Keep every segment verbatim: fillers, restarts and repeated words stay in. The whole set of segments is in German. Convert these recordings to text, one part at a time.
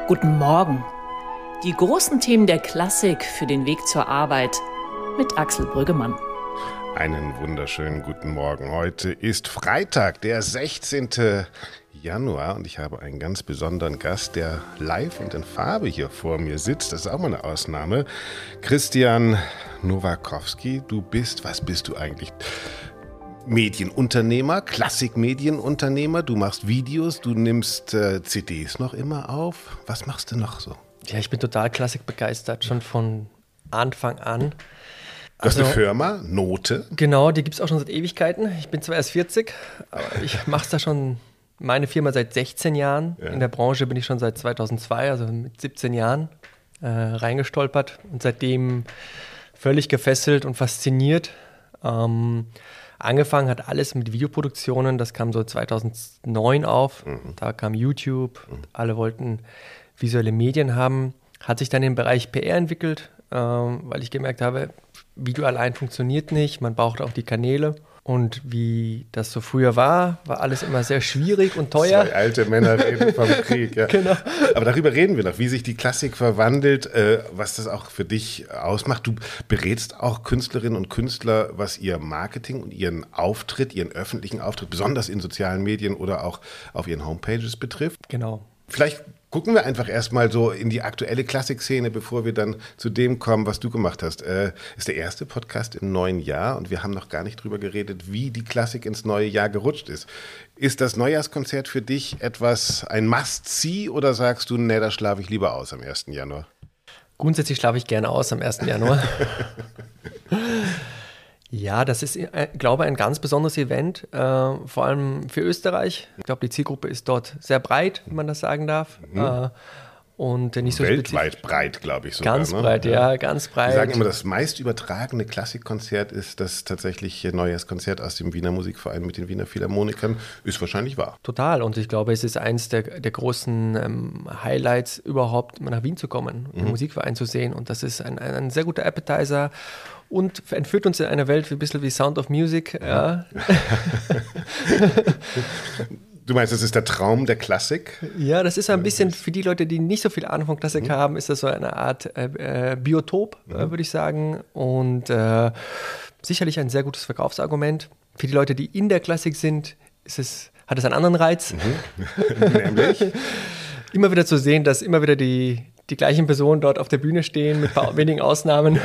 Guten Morgen. Die großen Themen der Klassik für den Weg zur Arbeit mit Axel Brüggemann. Einen wunderschönen guten Morgen. Heute ist Freitag, der sechzehnten Januar und ich habe einen ganz besonderen Gast, der live und in Farbe hier vor mir sitzt. Das ist auch mal eine Ausnahme. Christian Nowakowski, du bist, was bist du eigentlich? Medienunternehmer, Klassikmedienunternehmer. Du machst Videos, du nimmst äh, C Ds noch immer auf. Was machst du noch so? Ja, ich bin total klassikbegeistert, schon von Anfang an. Du hast also, eine Firma, Note. Genau, die gibt es auch schon seit Ewigkeiten. Ich bin zwar erst vierzig, aber ich mache da schon meine Firma seit sechzehn Jahren. Ja. In der Branche bin ich schon seit zweitausendzwei, also mit siebzehn Jahren, äh, reingestolpert und seitdem völlig gefesselt und fasziniert. Ähm, angefangen hat alles mit Videoproduktionen, das kam so zweitausendneun auf. Mhm. Da kam YouTube, mhm. alle wollten visuelle Medien haben. Hat sich dann im Bereich P R entwickelt, ähm, weil ich gemerkt habe, Video allein funktioniert nicht, man braucht auch die Kanäle. Und wie das so früher war, war alles immer sehr schwierig und teuer. Zwei alte Männer reden vom Krieg. Ja. Genau. Aber darüber reden wir noch, wie sich die Klassik verwandelt, äh, was das auch für dich ausmacht. Du berätst auch Künstlerinnen und Künstler, was ihr Marketing und ihren Auftritt, ihren öffentlichen Auftritt, besonders in sozialen Medien oder auch auf ihren Homepages betrifft. Genau. Vielleicht gucken wir einfach erstmal so in die aktuelle Klassikszene, bevor wir dann zu dem kommen, was du gemacht hast. Äh, ist der erste Podcast im neuen Jahr und wir haben noch gar nicht drüber geredet, wie die Klassik ins neue Jahr gerutscht ist. Ist das Neujahrskonzert für dich etwas, ein Must-See oder sagst du, nee, da schlafe ich lieber aus am ersten Januar? Grundsätzlich schlafe ich gerne aus am ersten Januar. Ja, das ist, äh, glaube ich, ein ganz besonderes Event, äh, vor allem für Österreich. Ich glaube, die Zielgruppe ist dort sehr breit, wenn man das sagen darf. Mhm. Äh, und nicht so weltweit spezifisch. Breit, glaube ich sogar. Ganz ne? breit, ja, ja, ganz breit. Sie sagen immer, das meist übertragene Klassikkonzert ist das tatsächlich Neujahrskonzert aus dem Wiener Musikverein mit den Wiener Philharmonikern. Ist wahrscheinlich wahr. Total. Und ich glaube, es ist eins der, der großen ähm, Highlights überhaupt, mal nach Wien zu kommen, mhm. den Musikverein zu sehen. Und das ist ein, ein, ein sehr guter Appetizer. Und entführt uns in eine Welt ein bisschen wie Sound of Music. Ja. Du meinst, das ist der Traum der Klassik? Ja, das ist ein bisschen für die Leute, die nicht so viel Ahnung von Klassik mhm. haben, ist das so eine Art äh, Biotop, mhm. äh, würde ich sagen. Und äh, sicherlich ein sehr gutes Verkaufsargument. Für die Leute, die in der Klassik sind, ist es, hat es einen anderen Reiz. Mhm. Nämlich? Immer wieder zu sehen, dass immer wieder die, die gleichen Personen dort auf der Bühne stehen, mit wenigen Ausnahmen.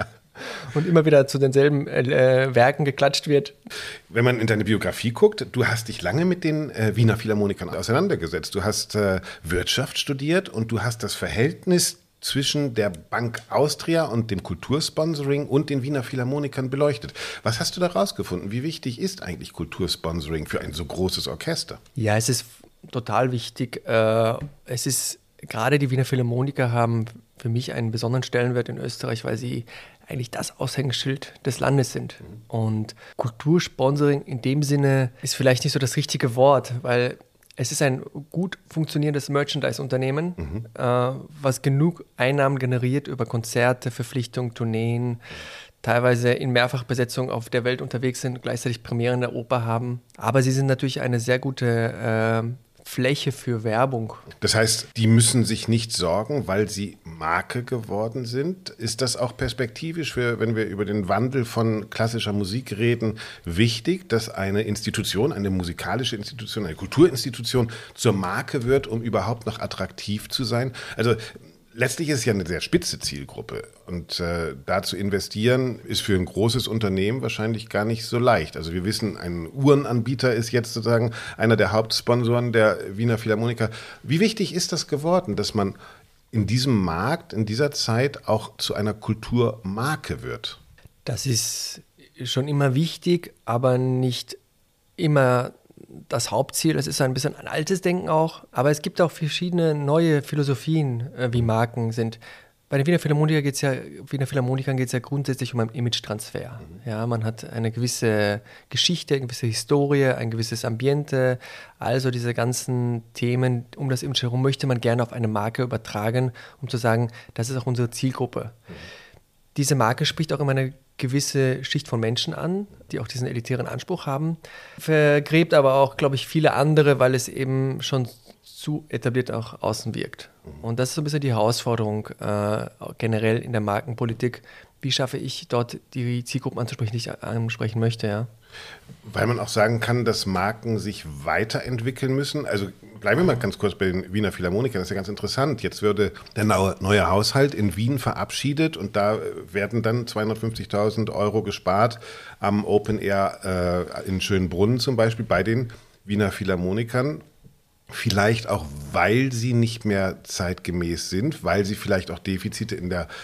Und immer wieder zu denselben äh, Werken geklatscht wird. Wenn man in deine Biografie guckt, du hast dich lange mit den äh, Wiener Philharmonikern auseinandergesetzt. Du hast äh, Wirtschaft studiert und du hast das Verhältnis zwischen der Bank Austria und dem Kultursponsoring und den Wiener Philharmonikern beleuchtet. Was hast du da rausgefunden? Wie wichtig ist eigentlich Kultursponsoring für ein so großes Orchester? Ja, es ist total wichtig. Äh, es ist, gerade die Wiener Philharmoniker haben für mich einen besonderen Stellenwert in Österreich, weil sie eigentlich das Aushängeschild des Landes sind. Und Kultursponsoring in dem Sinne ist vielleicht nicht so das richtige Wort, weil es ist ein gut funktionierendes Merchandise-Unternehmen, mhm. äh, was genug Einnahmen generiert über Konzerte, Verpflichtungen, Tourneen, teilweise in Mehrfachbesetzung auf der Welt unterwegs sind, gleichzeitig Premieren der Oper haben. Aber sie sind natürlich eine sehr gute äh, Fläche für Werbung. Das heißt, die müssen sich nicht sorgen, weil sie Marke geworden sind. Ist das auch perspektivisch, für, wenn wir über den Wandel von klassischer Musik reden, wichtig, dass eine Institution, eine musikalische Institution, eine Kulturinstitution zur Marke wird, um überhaupt noch attraktiv zu sein? Also letztlich ist es ja eine sehr spitze Zielgruppe und äh, da zu investieren ist für ein großes Unternehmen wahrscheinlich gar nicht so leicht. Also wir wissen, ein Uhrenanbieter ist jetzt sozusagen einer der Hauptsponsoren der Wiener Philharmoniker. Wie wichtig ist das geworden, dass man in diesem Markt, in dieser Zeit auch zu einer Kulturmarke wird? Das ist schon immer wichtig, aber nicht immer das Hauptziel. Es ist ein bisschen ein altes Denken auch, aber es gibt auch verschiedene neue Philosophien, äh, wie Marken sind. Bei den Wiener Philharmonikern geht es ja, Wiener Philharmonikern geht es ja grundsätzlich um einen Image-Transfer. Mhm. Ja, man hat eine gewisse Geschichte, eine gewisse Historie, ein gewisses Ambiente. Also diese ganzen Themen um das Image herum möchte man gerne auf eine Marke übertragen, um zu sagen, das ist auch unsere Zielgruppe. Mhm. Diese Marke spricht auch immer eine gewisse Schicht von Menschen an, die auch diesen elitären Anspruch haben, vergräbt aber auch, glaube ich, viele andere, weil es eben schon zu etabliert auch außen wirkt. Und das ist so ein bisschen die Herausforderung äh, generell in der Markenpolitik. Wie schaffe ich dort die Zielgruppen anzusprechen, die ich ansprechen möchte, ja? Weil man auch sagen kann, dass Marken sich weiterentwickeln müssen. Also bleiben wir mal ganz kurz bei den Wiener Philharmonikern, das ist ja ganz interessant. Jetzt würde der neue Haushalt in Wien verabschiedet und da werden dann zweihundertfünfzigtausend Euro gespart am Open Air äh, in Schönbrunn zum Beispiel bei den Wiener Philharmonikern. Vielleicht auch, weil sie nicht mehr zeitgemäß sind, weil sie vielleicht auch Defizite in der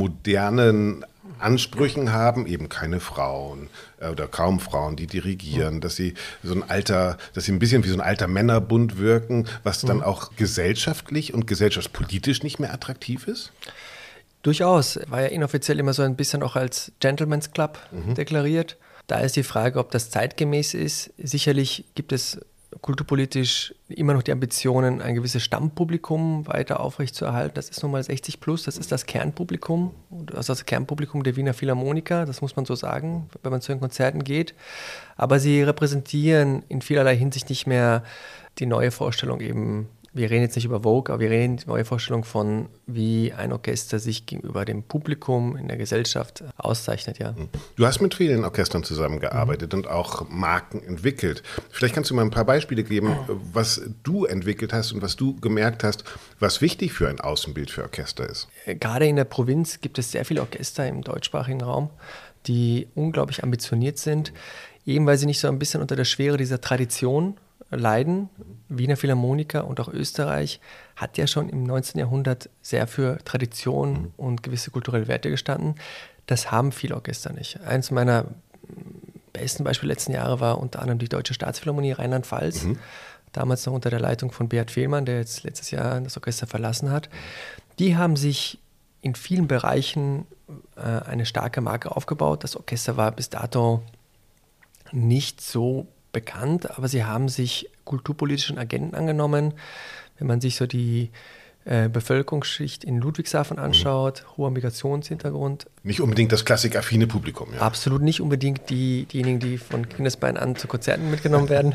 modernen Ansprüchen haben, eben keine Frauen äh, oder kaum Frauen, die dirigieren, mhm. dass sie so ein alter, dass sie ein bisschen wie so ein alter Männerbund wirken, was dann mhm. auch gesellschaftlich und gesellschaftspolitisch nicht mehr attraktiv ist? Durchaus. War ja inoffiziell immer so ein bisschen auch als Gentleman's Club mhm. deklariert. Da ist die Frage, ob das zeitgemäß ist. Sicherlich gibt es kulturpolitisch immer noch die Ambitionen, ein gewisses Stammpublikum weiter aufrechtzuerhalten. Das ist nun mal sechzig plus, das ist das Kernpublikum, also das Kernpublikum der Wiener Philharmoniker, das muss man so sagen, wenn man zu den Konzerten geht. Aber sie repräsentieren in vielerlei Hinsicht nicht mehr die neue Vorstellung eben. Wir reden jetzt nicht über Vogue, aber wir reden die neue Vorstellung von, wie ein Orchester sich gegenüber dem Publikum in der Gesellschaft auszeichnet, ja. Du hast mit vielen Orchestern zusammengearbeitet mhm. und auch Marken entwickelt. Vielleicht kannst du mal ein paar Beispiele geben, was du entwickelt hast und was du gemerkt hast, was wichtig für ein Außenbild für Orchester ist. Gerade in der Provinz gibt es sehr viele Orchester im deutschsprachigen Raum, die unglaublich ambitioniert sind, eben weil sie nicht so ein bisschen unter der Schwere dieser Tradition leiden. Wiener Philharmoniker und auch Österreich hat ja schon im neunzehnten Jahrhundert sehr für Tradition und gewisse kulturelle Werte gestanden. Das haben viele Orchester nicht. Eins meiner besten Beispiele letzten Jahre war unter anderem die Deutsche Staatsphilharmonie Rheinland-Pfalz, mhm. damals noch unter der Leitung von Beat Fehlmann, der jetzt letztes Jahr das Orchester verlassen hat. Die haben sich in vielen Bereichen äh, eine starke Marke aufgebaut. Das Orchester war bis dato nicht so bekannt, aber sie haben sich kulturpolitischen Agenten angenommen. Wenn man sich so die äh, Bevölkerungsschicht in Ludwigshafen anschaut, mhm. hoher Migrationshintergrund. Nicht unbedingt das klassikaffine Publikum, ja. Absolut nicht unbedingt die, diejenigen, die von Kindesbein an zu Konzerten mitgenommen werden.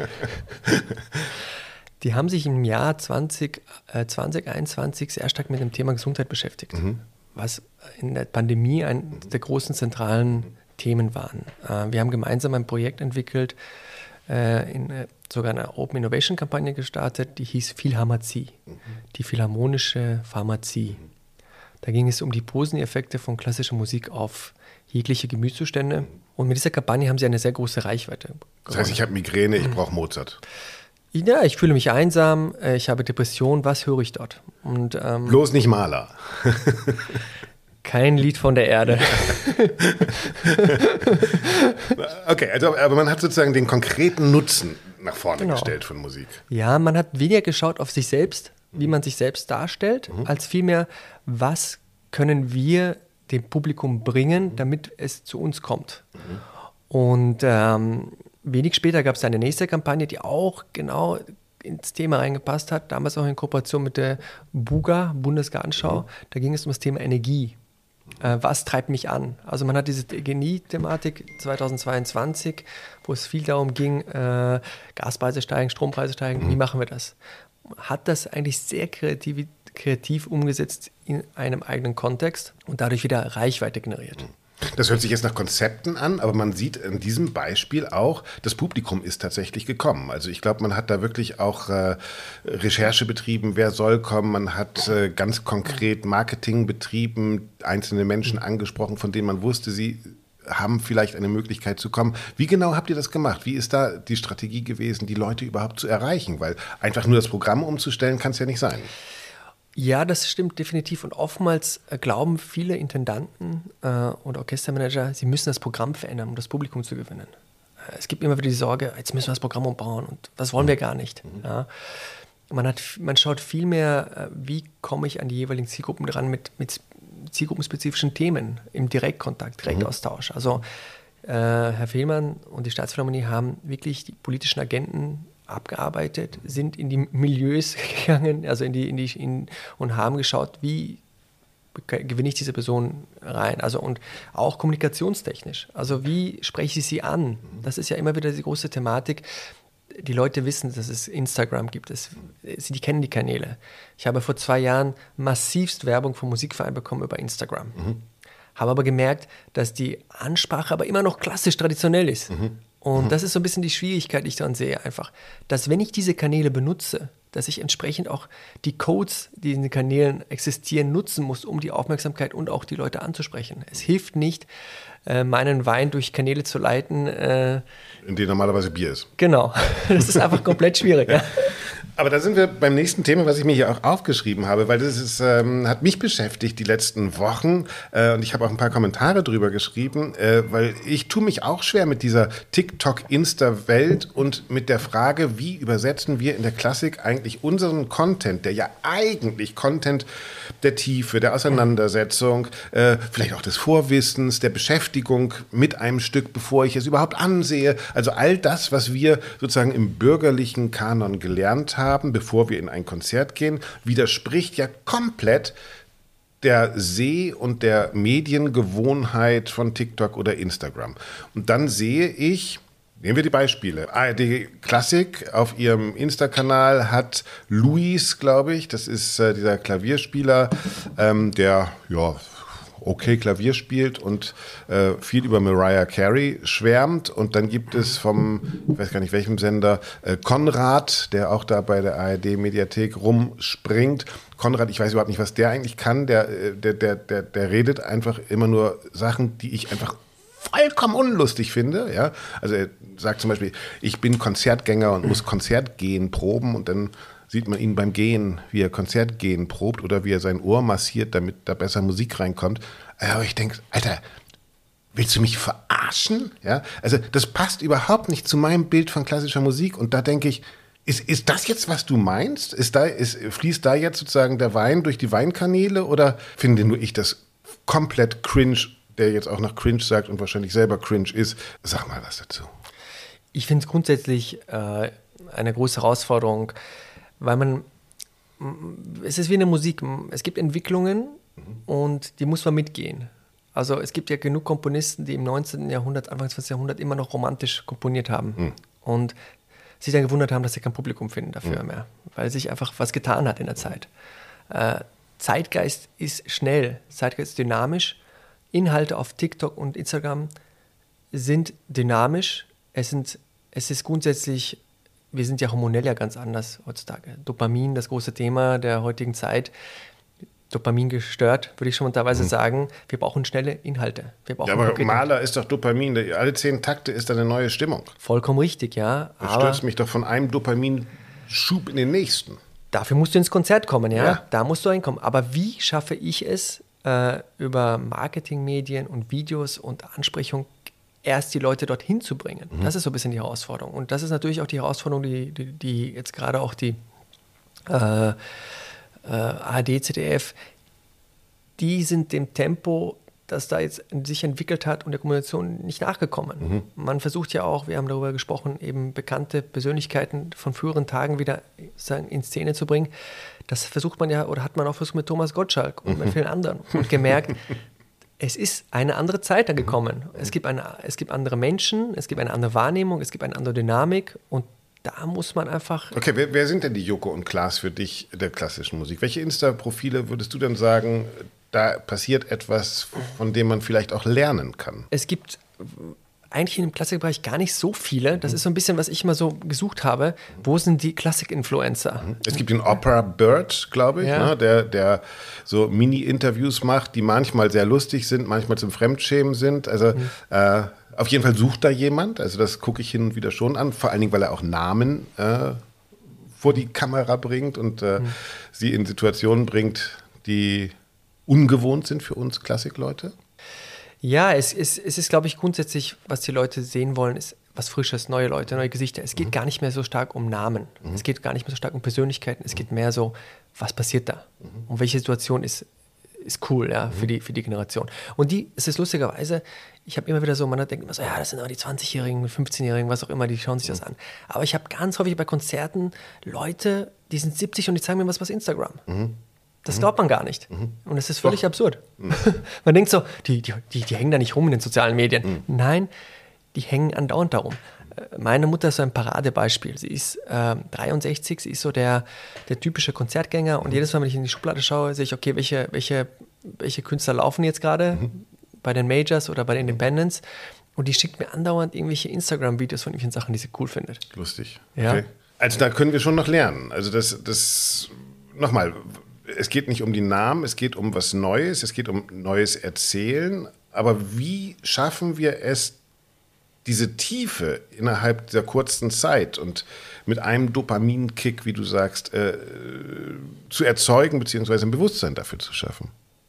Die haben sich im Jahr zwanzig einundzwanzig sehr stark mit dem Thema Gesundheit beschäftigt, mhm. was in der Pandemie ein der großen zentralen Themen waren. Äh, wir haben gemeinsam ein Projekt entwickelt, in sogar eine Open Innovation Kampagne gestartet, die hieß Philharmazie, mhm. die philharmonische Pharmazie. Mhm. Da ging es um die Poseneffekte von klassischer Musik auf jegliche Gemütszustände. Mhm. Und mit dieser Kampagne haben sie eine sehr große Reichweite gewonnen. Das heißt, ich habe Migräne, ich brauche Mozart. Ja, ich fühle mich einsam, ich habe Depression, was höre ich dort? Und, ähm, bloß nicht Mahler. Kein Lied von der Erde. Okay, also, aber man hat sozusagen den konkreten Nutzen nach vorne genau. gestellt von Musik. Ja, man hat weniger geschaut auf sich selbst, wie man sich selbst darstellt, mhm. als vielmehr, was können wir dem Publikum bringen, damit es zu uns kommt. Mhm. Und ähm, wenig später gab es eine nächste Kampagne, die auch genau ins Thema reingepasst hat, damals auch in Kooperation mit der BUGA, Bundesgartenschau. Mhm. Da ging es um das Thema Energie. Äh, was treibt mich an? Also man hat diese Genie-Thematik zweitausendzweiundzwanzig, wo es viel darum ging, äh, Gaspreise steigen, Strompreise steigen, wie machen wir das? Hat das eigentlich sehr kreativ, kreativ umgesetzt in einem eigenen Kontext und dadurch wieder Reichweite generiert. Das hört sich jetzt nach Konzepten an, aber man sieht in diesem Beispiel auch, das Publikum ist tatsächlich gekommen. Also ich glaube, man hat da wirklich auch äh, Recherche betrieben, wer soll kommen. Man hat äh, ganz konkret Marketing betrieben, einzelne Menschen angesprochen, von denen man wusste, sie haben vielleicht eine Möglichkeit zu kommen. Wie genau habt ihr das gemacht? Wie ist da die Strategie gewesen, die Leute überhaupt zu erreichen? Weil einfach nur das Programm umzustellen, kann es ja nicht sein. Ja, das stimmt definitiv. Und oftmals äh, glauben viele Intendanten äh, und Orchestermanager, sie müssen das Programm verändern, um das Publikum zu gewinnen. Äh, es gibt immer wieder die Sorge, jetzt müssen wir das Programm umbauen und das wollen wir gar nicht. Mhm. Ja. Man, hat, man schaut viel mehr, äh, wie komme ich an die jeweiligen Zielgruppen dran mit, mit zielgruppenspezifischen Themen im Direktkontakt, Direktaustausch. Mhm. Also äh, Herr Fehlmann und die Staatsphilharmonie haben wirklich die politischen Agenten abgearbeitet, sind in die Milieus gegangen, also in die, in die in, und haben geschaut, wie gewinne ich diese Person rein. Also und auch kommunikationstechnisch. Also wie spreche ich sie an? Das ist ja immer wieder die große Thematik. die Leute wissen, dass es Instagram gibt. Es, sie die kennen die Kanäle. Ich habe vor zwei Jahren massivst Werbung vom Musikverein bekommen über Instagram. Mhm. Habe aber gemerkt, dass die Ansprache aber immer noch klassisch traditionell ist. Mhm. Und mhm. das ist so ein bisschen die Schwierigkeit, die ich daran sehe, einfach, dass wenn ich diese Kanäle benutze, dass ich entsprechend auch die Codes, die in den Kanälen existieren, nutzen muss, um die Aufmerksamkeit und auch die Leute anzusprechen. Es hilft nicht, äh, meinen Wein durch Kanäle zu leiten. Äh, in denen normalerweise Bier ist. Genau, das ist einfach komplett schwierig. Ja. Aber da sind wir beim nächsten Thema, was ich mir hier auch aufgeschrieben habe, weil das ist, ähm, hat mich beschäftigt die letzten Wochen äh, und ich habe auch ein paar Kommentare drüber geschrieben, äh, weil ich tue mich auch schwer mit dieser TikTok-Insta-Welt und mit der Frage, wie übersetzen wir in der Klassik eigentlich unseren Content, der ja eigentlich Content der Tiefe, der Auseinandersetzung, äh, vielleicht auch des Vorwissens, der Beschäftigung mit einem Stück, bevor ich es überhaupt ansehe, also all das, was wir sozusagen im bürgerlichen Kanon gelernt haben, haben, bevor wir in ein Konzert gehen, widerspricht ja komplett der Seh- und der Mediengewohnheit von TikTok oder Instagram. Und dann sehe ich, nehmen wir die Beispiele. A R D Klassik auf ihrem Insta-Kanal hat Luis, glaube ich, das ist äh, dieser Klavierspieler, ähm, der, ja, okay Klavier spielt und äh, viel über Mariah Carey schwärmt. Und dann gibt es vom, ich weiß gar nicht welchem Sender, äh, Konrad, der auch da bei der A R D-Mediathek rumspringt. Konrad, ich weiß überhaupt nicht, was der eigentlich kann. Der, der, der, der, der redet einfach immer nur Sachen, die ich einfach vollkommen unlustig finde. Ja? Also er sagt zum Beispiel, ich bin Konzertgänger und muss Konzertgehen proben und dann sieht man ihn beim Gehen, wie er Konzertgehen probt oder wie er sein Ohr massiert, damit da besser Musik reinkommt. Aber ich denke, Alter, willst du mich verarschen? Ja? Also das passt überhaupt nicht zu meinem Bild von klassischer Musik. Und da denke ich, ist, ist das jetzt, was du meinst? Ist da, ist, fließt da jetzt sozusagen der Wein durch die Weinkanäle oder finde nur ich das komplett cringe, der jetzt auch noch cringe sagt und wahrscheinlich selber cringe ist? Sag mal was dazu. Ich finde es grundsätzlich äh, eine große Herausforderung, weil man, es ist wie eine Musik, es gibt Entwicklungen mhm. und die muss man mitgehen. Also es gibt ja genug Komponisten, die im neunzehnten Jahrhundert, Anfang zwanzigsten Jahrhundert immer noch romantisch komponiert haben mhm. und sich dann gewundert haben, dass sie kein Publikum finden dafür mhm. mehr, weil sich einfach was getan hat in der Zeit. Äh, Zeitgeist ist schnell, Zeitgeist ist dynamisch, Inhalte auf TikTok und Instagram sind dynamisch, es, sind, es ist grundsätzlich, wir sind ja hormonell ja ganz anders heutzutage. Dopamin, das große Thema der heutigen Zeit. Dopamin gestört, würde ich schon teilweise mhm. sagen. Wir brauchen schnelle Inhalte. Wir brauchen ja, aber Maler ist doch Dopamin. Alle zehn Takte ist da eine neue Stimmung. Vollkommen richtig, ja. Das stürzt mich doch von einem Dopaminschub in den nächsten. Dafür musst du ins Konzert kommen, ja. ja. Da musst du reinkommen. Aber wie schaffe ich es, äh, über Marketingmedien und Videos und Ansprechung erst die Leute dorthin zu bringen. Mhm. Das ist so ein bisschen die Herausforderung. Und das ist natürlich auch die Herausforderung, die, die, die jetzt gerade auch die äh, äh, A R D, Z D F, die sind dem Tempo, das da jetzt sich entwickelt hat und der Kommunikation nicht nachgekommen. Mhm. Man versucht ja auch, wir haben darüber gesprochen, eben bekannte Persönlichkeiten von früheren Tagen wieder sagen, in Szene zu bringen. Das versucht man ja, oder hat man auch versucht mit Thomas Gottschalk und mhm. mit vielen anderen und gemerkt, es ist eine andere Zeit da gekommen. Es gibt, eine, es gibt andere Menschen, es gibt eine andere Wahrnehmung, es gibt eine andere Dynamik und da muss man einfach... Okay, wer, wer sind denn die Joko und Klaas für dich der klassischen Musik? Welche Insta-Profile würdest du denn sagen, da passiert etwas, von dem man vielleicht auch lernen kann? Es gibt eigentlich im Klassikbereich gar nicht so viele. Das ist so ein bisschen, was ich mal so gesucht habe. Wo sind die Klassik-Influencer? Es gibt den Opera Bird, glaube ich, ja. ne, der, der so Mini-Interviews macht, die manchmal sehr lustig sind, manchmal zum Fremdschämen sind. Also mhm. äh, auf jeden Fall sucht da jemand. Also das gucke ich hin und wieder schon an. Vor allen Dingen, weil er auch Namen äh, vor die Kamera bringt und äh, mhm. sie in Situationen bringt, die ungewohnt sind für uns Klassikleute. Ja, es ist, es ist, glaube ich, grundsätzlich, was die Leute sehen wollen, ist was Frisches, neue Leute, neue Gesichter. Es geht mhm. gar nicht mehr so stark um Namen. Mhm. Es geht gar nicht mehr so stark um Persönlichkeiten. Es geht mehr so, was passiert da? Mhm. Und welche Situation ist, ist cool, ja, mhm. für die, für die Generation. Und die, es ist lustigerweise, ich habe immer wieder so, man denkt immer so, ja, das sind aber die zwanzigjährigen, fünfzehnjährigen, was auch immer, die schauen sich das an. Aber ich habe ganz häufig bei Konzerten Leute, die sind siebzig und die zeigen mir was bei Instagram. Mhm. Das glaubt man gar nicht. Mhm. Und es ist völlig Doch. absurd. Mhm. Man denkt so, die, die, die, die hängen da nicht rum in den sozialen Medien. Mhm. Nein, die hängen andauernd darum. Meine Mutter ist so ein Paradebeispiel. Sie ist äh, dreiundsechzig, sie ist so der, der typische Konzertgänger und jedes Mal, wenn ich in die Schublade schaue, sehe ich, okay, welche, welche, welche Künstler laufen jetzt gerade mhm. bei den Majors oder bei den Independents und die schickt mir andauernd irgendwelche Instagram-Videos von irgendwelchen Sachen, die sie cool findet. Lustig. Ja. Okay. Also da können wir schon noch lernen. Also das, das nochmal, es geht nicht um die Namen, es geht um was Neues, es geht um neues Erzählen, aber wie schaffen wir es, diese Tiefe innerhalb der kurzen Zeit und mit einem Dopaminkick, wie du sagst, äh, zu erzeugen, beziehungsweise ein Bewusstsein dafür zu schaffen?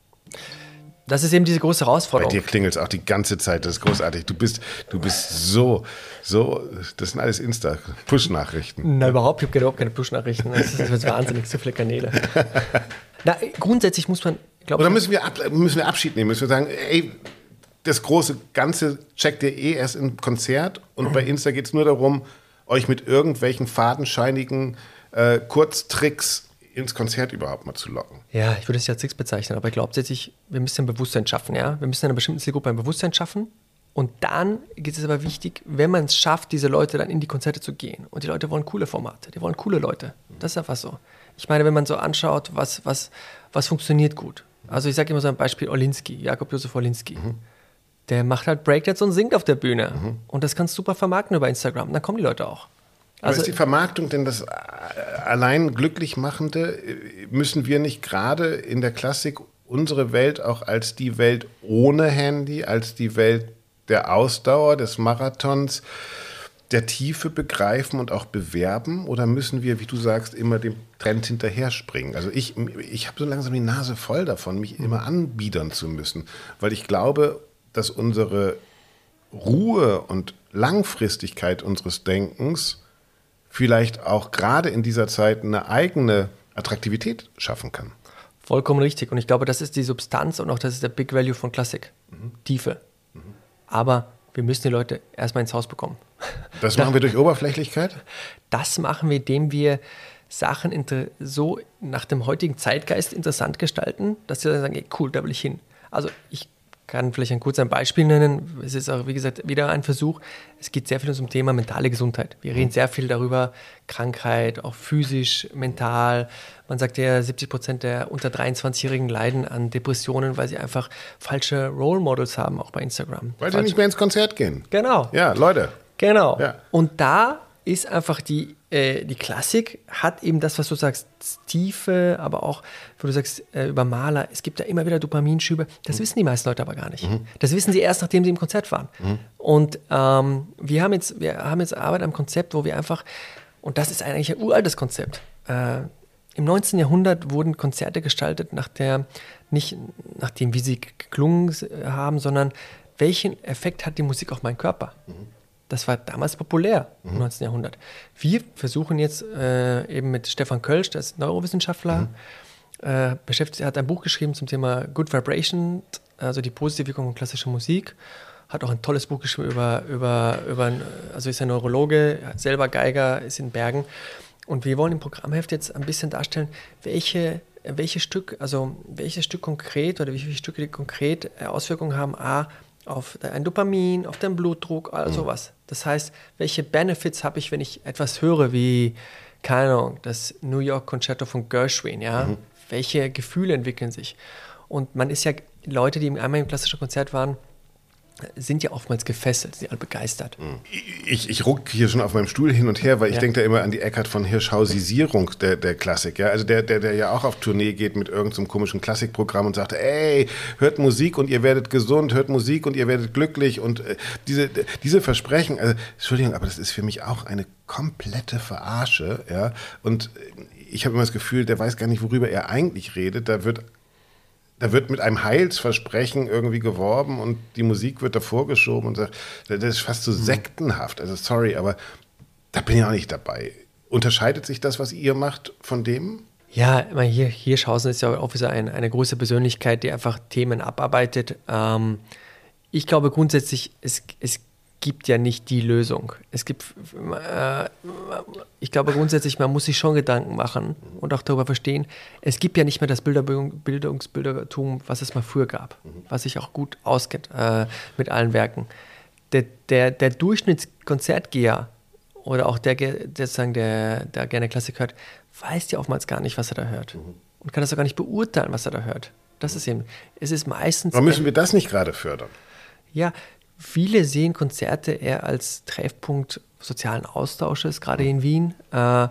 Das ist eben diese große Herausforderung. Bei dir klingelt es auch die ganze Zeit, das ist großartig. Du bist, du bist so, so, das sind alles Insta-Push-Nachrichten. Nein, überhaupt, ich habe überhaupt keine Push-Nachrichten. Das ist, das ist wahnsinnig, so viele Kanäle. Na, grundsätzlich muss man, glaube ich... Oder müssen wir, ab, müssen wir Abschied nehmen, müssen wir sagen, ey, das große Ganze checkt ihr eh erst im Konzert und bei Insta geht es nur darum, euch mit irgendwelchen fadenscheinigen äh, Kurztricks ins Konzert überhaupt mal zu locken. Ja, ich würde es ja als Tricks bezeichnen, aber ich glaube tatsächlich, wir müssen ein Bewusstsein schaffen, ja. Wir müssen einer bestimmten Zielgruppe ein Bewusstsein schaffen und dann geht es aber wichtig, wenn man es schafft, diese Leute dann in die Konzerte zu gehen und die Leute wollen coole Formate, die wollen coole Leute. Das ist einfach so. Ich meine, wenn man so anschaut, was, was, was funktioniert gut. Also ich sage immer so ein Beispiel, Orlinski, Jakob Josef Orlinski. Mhm. Der macht halt Breakdance und singt auf der Bühne. Mhm. Und das kannst du super vermarkten über Instagram. Dann kommen die Leute auch. Aber also, ist die Vermarktung denn das allein glücklich machende? Müssen wir nicht gerade in der Klassik unsere Welt auch als die Welt ohne Handy, als die Welt der Ausdauer, des Marathons, der Tiefe begreifen und auch bewerben? Oder müssen wir, wie du sagst, immer dem Trend hinterher springen? Also ich, ich habe so langsam die Nase voll davon, mich immer anbiedern zu müssen. Weil ich glaube, dass unsere Ruhe und Langfristigkeit unseres Denkens vielleicht auch gerade in dieser Zeit eine eigene Attraktivität schaffen kann. Vollkommen richtig. Und ich glaube, das ist die Substanz und auch das ist der Big Value von Klassik. Mhm. Tiefe. Mhm. Aber wir müssen die Leute erstmal ins Haus bekommen. Das machen wir durch Oberflächlichkeit? Das machen wir, indem wir Sachen inter- so nach dem heutigen Zeitgeist interessant gestalten, dass sie dann sagen, ey, cool, da will ich hin. Also ich kann vielleicht ein kurz ein Beispiel nennen. Es ist auch, wie gesagt, wieder ein Versuch. Es geht sehr viel um das Thema mentale Gesundheit. Wir reden sehr viel darüber, Krankheit, auch physisch, mental. Man sagt ja, siebzig Prozent der unter dreiundzwanzigjährigen leiden an Depressionen, weil sie einfach falsche Role Models haben, auch bei Instagram. Weil Falsch- sie nicht mehr ins Konzert gehen. Genau. Ja, Leute. Genau. Ja. Und da ist einfach die, äh, die Klassik, hat eben das, was du sagst, Tiefe, aber auch, wo du sagst, äh, über Maler, es gibt ja immer wieder Dopaminschübe. Das mhm. wissen die meisten Leute aber gar nicht. Mhm. Das wissen sie erst, nachdem sie im Konzert waren. Mhm. Und ähm, wir, haben jetzt, wir haben jetzt Arbeit am Konzept, wo wir einfach, und das ist eigentlich ein uraltes Konzept, äh, im neunzehnten Jahrhundert wurden Konzerte gestaltet, nach der, nicht nach dem, wie sie geklungen haben, sondern welchen Effekt hat die Musik auf meinen Körper? Mhm. Das war damals populär im mhm. neunzehnten Jahrhundert. Wir versuchen jetzt äh, eben mit Stefan Kölsch, der ist Neurowissenschaftler, mhm. äh, beschäftigt, er hat ein Buch geschrieben zum Thema Good Vibration, also die positive Wirkung von klassischer Musik. Hat auch ein tolles Buch geschrieben über, über, über also ist ein Neurologe, selber Geiger, ist in Bergen. Und wir wollen im Programmheft jetzt ein bisschen darstellen, welche, welche Stück, also welches Stück konkret oder wie viele Stücke die konkret Auswirkungen haben, A, auf ein Dopamin, auf den Blutdruck, all sowas. Das heißt, welche Benefits habe ich, wenn ich etwas höre wie, keine Ahnung, das New York Concerto von Gershwin, ja? Mhm. Welche Gefühle entwickeln sich? Und man ist ja, Leute, die einmal im klassischen Konzert waren, sind ja oftmals gefesselt, sind alle begeistert. Ich, ich ruck hier schon auf meinem Stuhl hin und her, weil ich Ja. denke da immer an die Eckhard von Hirschhausisierung der, der Klassik. Ja? Also der, der, der ja auch auf Tournee geht mit irgendeinem komischen Klassikprogramm und sagt, ey, hört Musik und ihr werdet gesund, hört Musik und ihr werdet glücklich. Und äh, diese, diese Versprechen, also, Entschuldigung, aber das ist für mich auch eine komplette Verarsche. Ja? Und ich habe immer das Gefühl, der weiß gar nicht, worüber er eigentlich redet. Da wird Da wird mit einem Heilsversprechen irgendwie geworben und die Musik wird davor geschoben und sagt, das ist fast so sektenhaft. Also sorry, aber da bin ich auch nicht dabei. Unterscheidet sich das, was ihr macht, von dem? Ja, ich meine, hier, Hirschhausen ist ja auch wieder ein, eine große Persönlichkeit, die einfach Themen abarbeitet. Ähm, ich glaube grundsätzlich, es, es gibt ja nicht die Lösung. Es gibt, äh, ich glaube grundsätzlich, man muss sich schon Gedanken machen und auch darüber verstehen, es gibt ja nicht mehr das Bilderbildung, Bildungsbildungstum, was es mal früher gab, was sich auch gut auskennt äh, mit allen Werken. der, der, der Durchschnittskonzertgeher oder auch der, der, sagen, der, der gerne Klassik hört, weiß ja oftmals gar nicht, was er da hört. Mhm. Und kann das auch gar nicht beurteilen, was er da hört. Das ist eben, es ist meistens... Warum müssen wir das nicht gerade fördern? Ja, viele sehen Konzerte eher als Treffpunkt sozialen Austausches, gerade in Wien. Äh,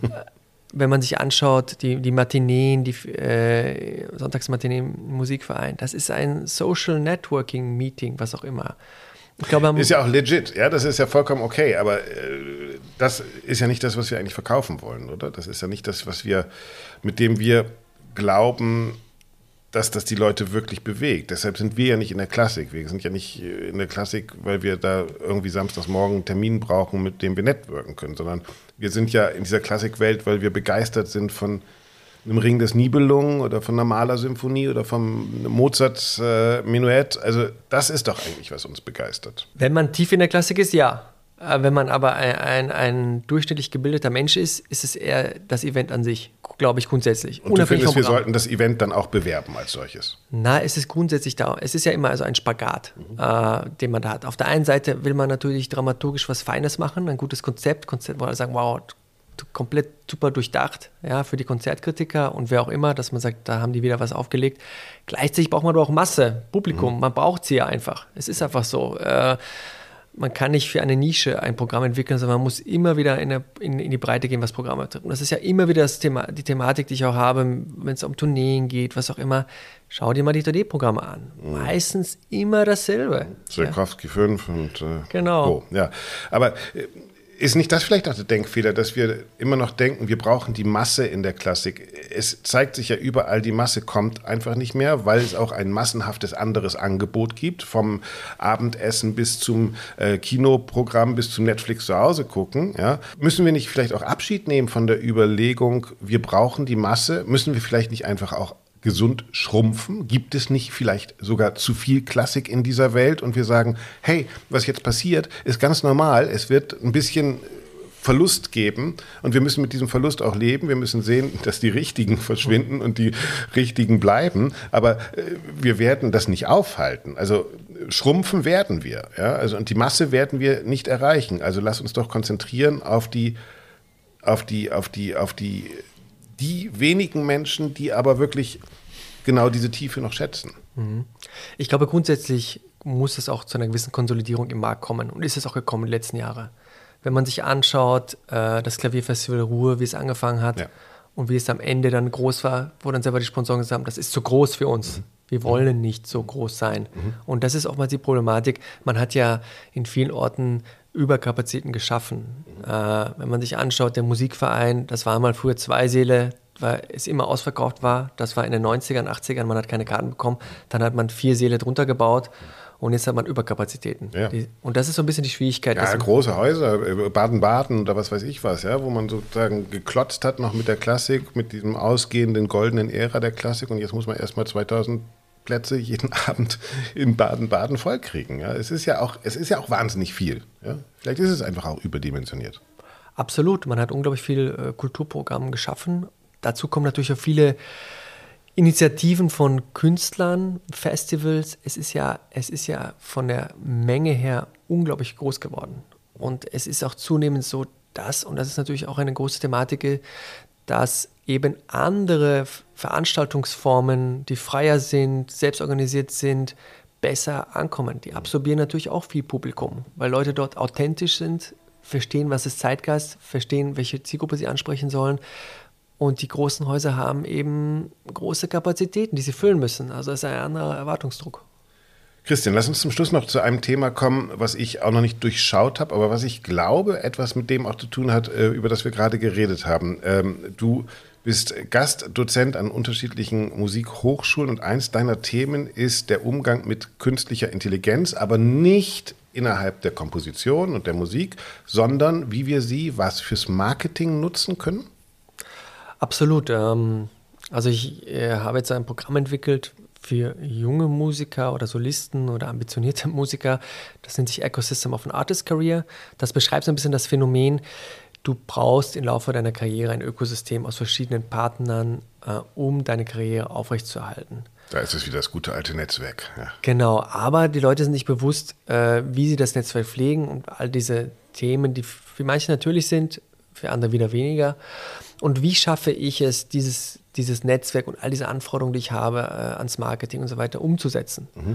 wenn man sich anschaut, die, die Matineen, die äh, Sonntagsmatineen im Musikverein, das ist ein Social Networking Meeting, was auch immer. Ich glaube, ist ja auch legit, ja, das ist ja vollkommen okay, aber äh, das ist ja nicht das, was wir eigentlich verkaufen wollen, oder? Das ist ja nicht das, was wir, mit dem wir glauben, dass das die Leute wirklich bewegt. Deshalb sind wir ja nicht in der Klassik. Wir sind ja nicht in der Klassik, weil wir da irgendwie samstags morgen einen Termin brauchen, mit dem wir networken können, sondern wir sind ja in dieser Klassikwelt, weil wir begeistert sind von einem Ring des Nibelungen oder von einer Mahler-Symphonie oder vom Mozart-Menuett. Äh, also das ist doch eigentlich, was uns begeistert. Wenn man tief in der Klassik ist, ja. Wenn man aber ein, ein, ein durchschnittlich gebildeter Mensch ist, ist es eher das Event an sich, glaube ich, grundsätzlich. Und du findest, wir sollten das Event dann auch bewerben als solches? Na, es ist grundsätzlich da. Es ist ja immer also ein Spagat, mhm. äh, den man da hat. Auf der einen Seite will man natürlich dramaturgisch was Feines machen, ein gutes Konzept, Konzept, wo alle sagen, wow, komplett super durchdacht, ja, für die Konzertkritiker und wer auch immer, dass man sagt, da haben die wieder was aufgelegt. Gleichzeitig braucht man aber auch Masse, Publikum, mhm. man braucht sie ja einfach. Es ist einfach so. Äh, Man kann nicht für eine Nische ein Programm entwickeln, sondern man muss immer wieder in, der, in, in die Breite gehen, was Programme betrifft. Und das ist ja immer wieder das Thema, die Thematik, die ich auch habe, wenn es um Tourneen geht, was auch immer. Schau dir mal die drei D-Programme an. Mhm. Meistens immer dasselbe. Tchaikovsky ja. fünf und äh, genau. Oh, ja. Aber äh, ist nicht das vielleicht auch der Denkfehler, dass wir immer noch denken, wir brauchen die Masse in der Klassik? Es zeigt sich ja überall, die Masse kommt einfach nicht mehr, weil es auch ein massenhaftes anderes Angebot gibt, vom Abendessen bis zum äh, Kinoprogramm, bis zum Netflix zu Hause gucken. Ja? Müssen wir nicht vielleicht auch Abschied nehmen von der Überlegung, wir brauchen die Masse? Müssen wir vielleicht nicht einfach auch gesund schrumpfen? Gibt es nicht vielleicht sogar zu viel Klassik in dieser Welt und wir sagen, hey, was jetzt passiert, ist ganz normal, es wird ein bisschen Verlust geben und wir müssen mit diesem Verlust auch leben, wir müssen sehen, dass die Richtigen verschwinden und die Richtigen bleiben, aber äh, wir werden das nicht aufhalten, also schrumpfen werden wir, ja? Also, und die Masse werden wir nicht erreichen, also lass uns doch konzentrieren auf die, auf die, auf die, auf die die wenigen Menschen, die aber wirklich genau diese Tiefe noch schätzen. Ich glaube, grundsätzlich muss es auch zu einer gewissen Konsolidierung im Markt kommen und ist es auch gekommen in den letzten Jahren. Wenn man sich anschaut, äh, das Klavierfestival Ruhr, wie es angefangen hat ja. und wie es am Ende dann groß war, wo dann selber die Sponsoren gesagt haben, das ist zu groß für uns. Mhm. Wir wollen nicht so groß sein. Mhm. Und das ist auch mal die Problematik. Man hat ja in vielen Orten Überkapazitäten geschaffen. Mhm. Äh, wenn man sich anschaut, der Musikverein, das waren mal früher zwei Säle, weil es immer ausverkauft war. Das war in den neunzigern, achtzigern, man hat keine Karten bekommen. Dann hat man vier Säle drunter gebaut und jetzt hat man Überkapazitäten. Ja. Die, und das ist so ein bisschen die Schwierigkeit. Ja, große Häuser, Baden-Baden oder was weiß ich was, ja, wo man sozusagen geklotzt hat noch mit der Klassik, mit diesem ausgehenden goldenen Ära der Klassik und jetzt muss man erstmal zweitausend Plätze jeden Abend in Baden-Baden vollkriegen. Ja. Es ist ja auch, es ist ja auch wahnsinnig viel. Ja. Vielleicht ist es einfach auch überdimensioniert. Absolut. Man hat unglaublich viel äh, Kulturprogramm geschaffen. Dazu kommen natürlich auch viele Initiativen von Künstlern, Festivals. Es ist ja, es ist ja von der Menge her unglaublich groß geworden. Und es ist auch zunehmend so, dass, und das ist natürlich auch eine große Thematik, dass eben andere Veranstaltungsformen, die freier sind, selbst organisiert sind, besser ankommen. Die absorbieren natürlich auch viel Publikum, weil Leute dort authentisch sind, verstehen, was ist Zeitgeist, verstehen, welche Zielgruppe sie ansprechen sollen. Und die großen Häuser haben eben große Kapazitäten, die sie füllen müssen. Also es ist ein anderer Erwartungsdruck. Christian, lass uns zum Schluss noch zu einem Thema kommen, was ich auch noch nicht durchschaut habe, aber was ich glaube, etwas mit dem auch zu tun hat, über das wir gerade geredet haben. Du bist Gastdozent an unterschiedlichen Musikhochschulen und eins deiner Themen ist der Umgang mit künstlicher Intelligenz, aber nicht innerhalb der Komposition und der Musik, sondern wie wir sie was fürs Marketing nutzen können? Absolut. Also ich habe jetzt ein Programm entwickelt für junge Musiker oder Solisten oder ambitionierte Musiker. Das nennt sich Ecosystem of an Artist Career. Das beschreibt so ein bisschen das Phänomen, du brauchst im Laufe deiner Karriere ein Ökosystem aus verschiedenen Partnern, äh, um deine Karriere aufrechtzuerhalten. Da ist es wieder das gute alte Netzwerk. Ja. Genau, aber die Leute sind nicht bewusst, äh, wie sie das Netzwerk pflegen und all diese Themen, die für manche natürlich sind, für andere wieder weniger. Und wie schaffe ich es, dieses, dieses Netzwerk und all diese Anforderungen, die ich habe äh, ans Marketing und so weiter, umzusetzen? Mhm.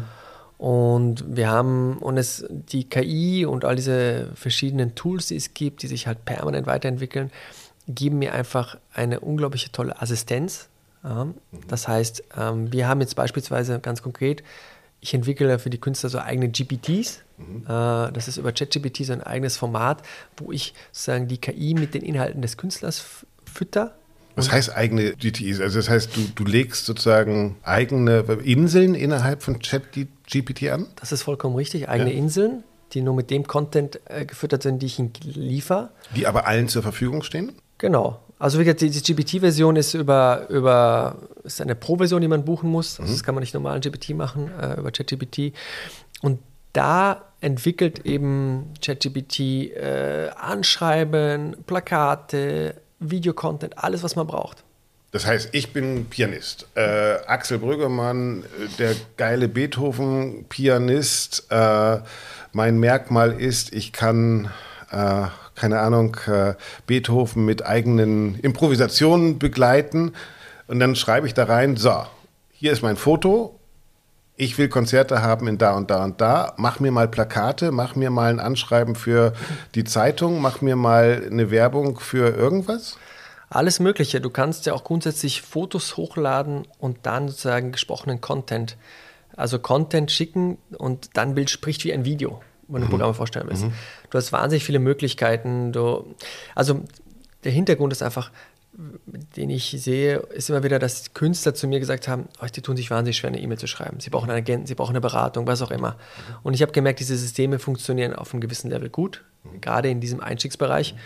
Und wir haben, und es, die K I und all diese verschiedenen Tools, die es gibt, die sich halt permanent weiterentwickeln, geben mir einfach eine unglaubliche tolle Assistenz. Ja, das heißt, ähm, wir haben jetzt beispielsweise ganz konkret, ich entwickle für die Künstler so eigene G P Ts. Mhm. Äh, das ist über ChatGPT so ein eigenes Format, wo ich sozusagen die K I mit den Inhalten des Künstlers f- fütter. Was heißt eigene G P Ts? Also das heißt, du, du legst sozusagen eigene Inseln innerhalb von ChatGPT an? Das ist vollkommen richtig, eigene ja. Inseln, die nur mit dem Content äh, gefüttert sind, die ich ihnen liefere. Die aber allen zur Verfügung stehen? Genau. Also wie gesagt, die, die G P T-Version ist über, über ist eine Pro-Version, die man buchen muss. Also das kann man nicht normal in G P T machen, äh, über ChatGPT. Und da entwickelt eben ChatGPT äh, Anschreiben, Plakate, Videocontent, alles, was man braucht. Das heißt, ich bin Pianist. Äh, Axel Brüggemann, der geile Beethoven-Pianist. Äh, mein Merkmal ist, ich kann... Äh, keine Ahnung, äh, Beethoven mit eigenen Improvisationen begleiten. Und dann schreibe ich da rein, so, hier ist mein Foto, ich will Konzerte haben in da und da und da, mach mir mal Plakate, mach mir mal ein Anschreiben für die Zeitung, mach mir mal eine Werbung für irgendwas. Alles Mögliche. Du kannst ja auch grundsätzlich Fotos hochladen und dann sozusagen gesprochenen Content, also Content schicken und dann ein Bild spricht wie ein Video, wenn du mhm. Programme vorstellen willst. Mhm. Du hast wahnsinnig viele Möglichkeiten. Du, also der Hintergrund ist einfach, den ich sehe, ist immer wieder, dass Künstler zu mir gesagt haben, oh, die tun sich wahnsinnig schwer, eine E-Mail zu schreiben. Sie brauchen einen Agenten, sie brauchen eine Beratung, was auch immer. Mhm. Und ich habe gemerkt, diese Systeme funktionieren auf einem gewissen Level gut, mhm. gerade in diesem Einstiegsbereich.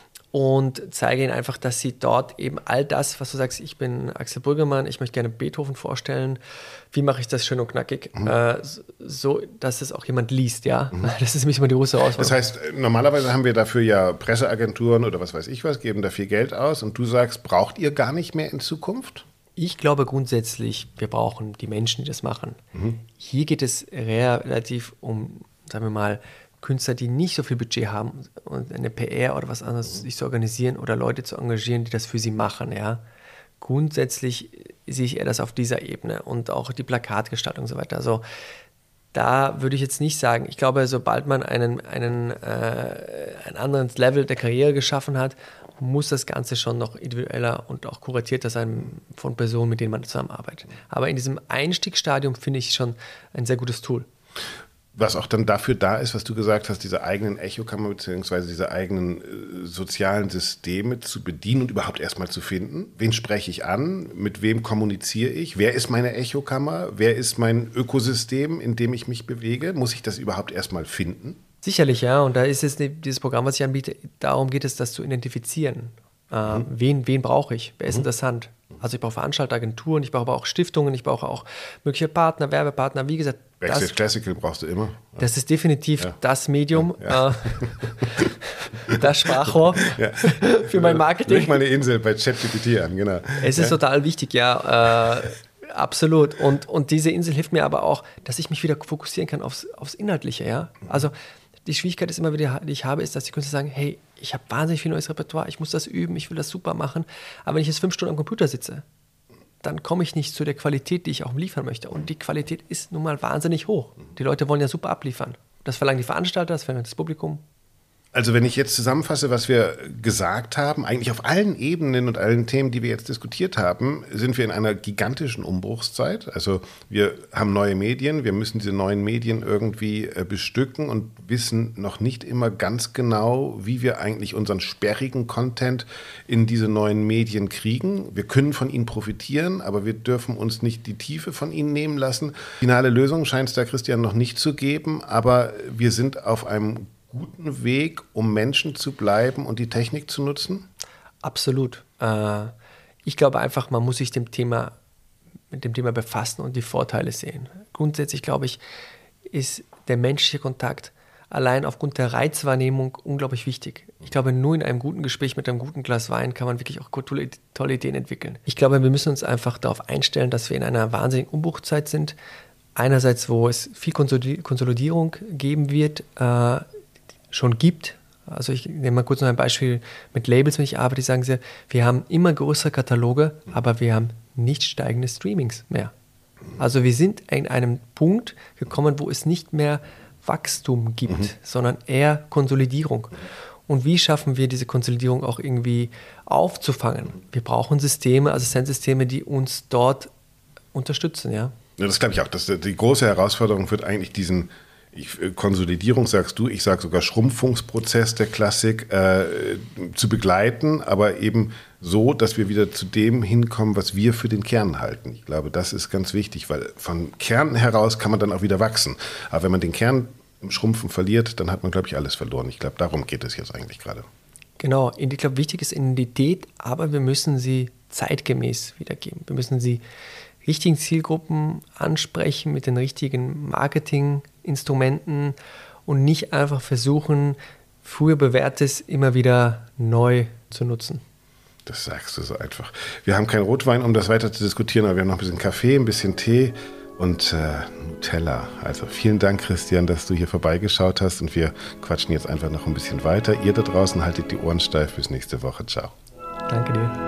Und zeige ihnen einfach, dass sie dort eben all das, was du sagst, ich bin Axel Brüggemann, ich möchte gerne Beethoven vorstellen, wie mache ich das schön und knackig, mhm. äh, so, dass es auch jemand liest, ja. Mhm. Das ist nämlich immer die große Herausforderung. Das heißt, normalerweise haben wir dafür ja Presseagenturen oder was weiß ich was, geben da viel Geld aus und du sagst, braucht ihr gar nicht mehr in Zukunft? Ich glaube grundsätzlich, wir brauchen die Menschen, die das machen. Mhm. Hier geht es relativ um, sagen wir mal, Künstler, die nicht so viel Budget haben und eine P R oder was anderes sich zu organisieren oder Leute zu engagieren, die das für sie machen, ja. Grundsätzlich sehe ich eher das auf dieser Ebene und auch die Plakatgestaltung und so weiter. Also da würde ich jetzt nicht sagen, ich glaube, sobald man einen, einen, äh, ein anderes Level der Karriere geschaffen hat, muss das Ganze schon noch individueller und auch kuratierter sein von Personen, mit denen man zusammenarbeitet. Aber in diesem Einstiegsstadium finde ich schon ein sehr gutes Tool. Was auch dann dafür da ist, was du gesagt hast, diese eigenen Echokammer bzw. diese eigenen äh, sozialen Systeme zu bedienen und überhaupt erstmal zu finden. Wen spreche ich an? Mit wem kommuniziere ich? Wer ist meine Echokammer? Wer ist mein Ökosystem, in dem ich mich bewege? Muss ich das überhaupt erstmal finden? Sicherlich, ja. Und da ist es dieses Programm, was ich anbiete, darum geht es, das zu identifizieren. Äh, mhm. Wen, wen brauche ich? Wer ist mhm. interessant? Also ich brauche Veranstalter, Agenturen, ich brauche aber auch Stiftungen, ich brauche auch mögliche Partner, Werbepartner. Wie gesagt, Backstage das, Classical brauchst du immer. Das ist definitiv ja. das Medium, ja. äh, das Sprachrohr ja. für mein Marketing. Leg mal eine Insel bei ChatGPT an, genau. Es ist ja. total wichtig, ja, äh, absolut. Und, und diese Insel hilft mir aber auch, dass ich mich wieder fokussieren kann aufs, aufs Inhaltliche. Ja? Also die Schwierigkeit ist immer wieder, die ich habe, ist, dass die Künstler sagen, hey, ich habe wahnsinnig viel neues Repertoire, ich muss das üben, ich will das super machen. Aber wenn ich jetzt fünf Stunden am Computer sitze, dann komme ich nicht zu der Qualität, die ich auch liefern möchte. Und die Qualität ist nun mal wahnsinnig hoch. Die Leute wollen ja super abliefern. Das verlangen die Veranstalter, das verlangt das Publikum. Also wenn ich jetzt zusammenfasse, was wir gesagt haben, eigentlich auf allen Ebenen und allen Themen, die wir jetzt diskutiert haben, sind wir in einer gigantischen Umbruchszeit. Also wir haben neue Medien, wir müssen diese neuen Medien irgendwie bestücken und wissen noch nicht immer ganz genau, wie wir eigentlich unseren sperrigen Content in diese neuen Medien kriegen. Wir können von ihnen profitieren, aber wir dürfen uns nicht die Tiefe von ihnen nehmen lassen. Finale Lösung scheint es da, Christian, noch nicht zu geben, aber wir sind auf einem guten Weg, um Menschen zu bleiben und die Technik zu nutzen? Absolut. Äh, ich glaube einfach, man muss sich dem Thema, mit dem Thema befassen und die Vorteile sehen. Grundsätzlich, glaube ich, ist der menschliche Kontakt, allein aufgrund der Reizwahrnehmung unglaublich wichtig. Ich glaube, nur in einem guten Gespräch mit einem guten Glas Wein kann man wirklich auch tolle, tolle Ideen entwickeln. Ich glaube, wir müssen uns einfach darauf einstellen, dass wir in einer wahnsinnigen Umbruchzeit sind. Einerseits, wo es viel Konsolidierung geben wird, äh, schon gibt. Also ich nehme mal kurz noch ein Beispiel mit Labels, wenn ich arbeite, die sagen sie, wir haben immer größere Kataloge, aber wir haben nicht steigende Streamings mehr. Also wir sind in einem Punkt gekommen, wo es nicht mehr Wachstum gibt, mhm. sondern eher Konsolidierung. Und wie schaffen wir diese Konsolidierung auch irgendwie aufzufangen? Wir brauchen Systeme, Assistenzsysteme, die uns dort unterstützen, ja. Ja, das glaube ich auch. Das, die große Herausforderung wird eigentlich diesen ich, Konsolidierung, sagst du, ich sage sogar Schrumpfungsprozess der Klassik äh, zu begleiten, aber eben so, dass wir wieder zu dem hinkommen, was wir für den Kern halten. Ich glaube, das ist ganz wichtig, weil von Kern heraus kann man dann auch wieder wachsen. Aber wenn man den Kern im Schrumpfen verliert, dann hat man, glaube ich, alles verloren. Ich glaube, darum geht es jetzt eigentlich gerade. Genau, ich glaube, wichtig ist Identität, aber wir müssen sie zeitgemäß wiedergeben. Wir müssen sie richtigen Zielgruppen ansprechen mit den richtigen Marketinginstrumenten und nicht einfach versuchen, früher Bewährtes immer wieder neu zu nutzen. Das sagst du so einfach. Wir haben keinen Rotwein, um das weiter zu diskutieren, aber wir haben noch ein bisschen Kaffee, ein bisschen Tee und äh, Nutella. Also vielen Dank, Christian, dass du hier vorbeigeschaut hast und wir quatschen jetzt einfach noch ein bisschen weiter. Ihr da draußen haltet die Ohren steif. Bis nächste Woche. Ciao. Danke dir.